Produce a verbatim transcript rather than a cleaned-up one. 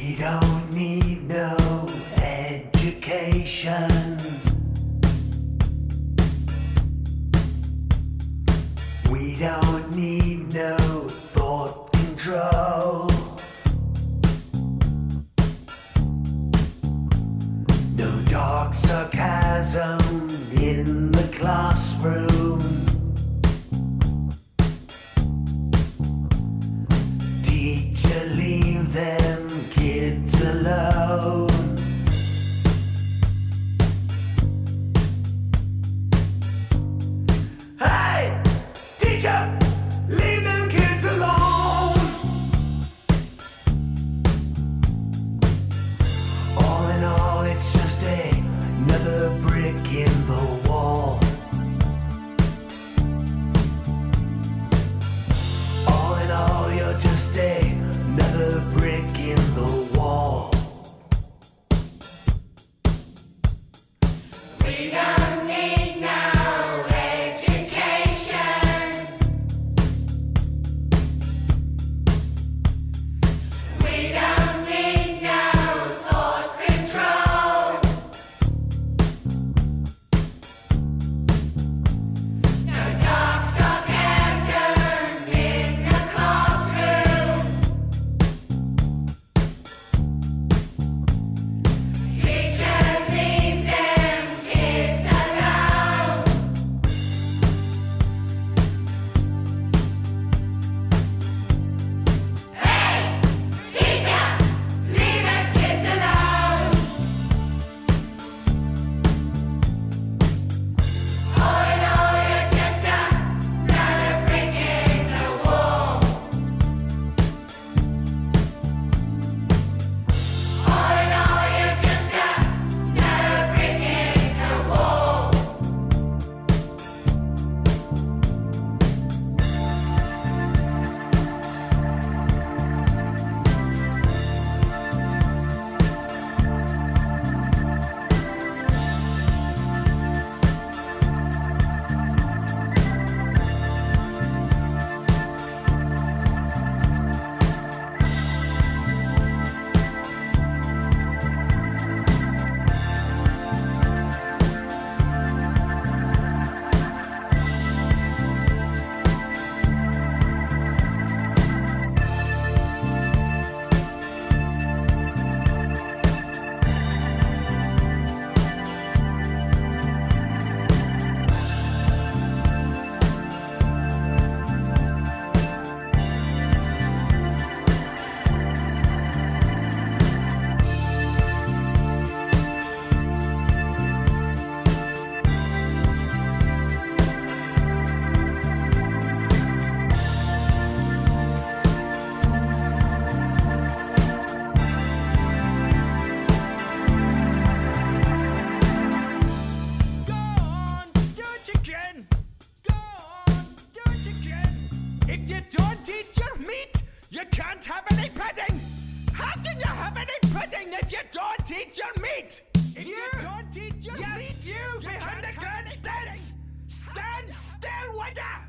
We don't need no education. We don't need no thought control. No dark sarcasm in the classroom. Teacher, leave them kids alone. Hey, teacher, leave them kids alone. All in all, it's just a, another brick in the wall. All in all, you're just a, another brick in the wall. We don't need no education. We don't need no thought control. No dark sarcasm in the classroom. Teachers, leave them kids alone. Hey, teacher, leave us kids alone. All in all, you're just another brick in the wall. All in all, you're just another brick in the wall. Go on, do it again. Go on, do it again. If you don't eat your meat, you can't have any pudding. How can you have any pudding if you don't eat your meat? If you, don't eat your Yes, meat, you you behind can't the have any grandstands. pudding. Stand still, would ya?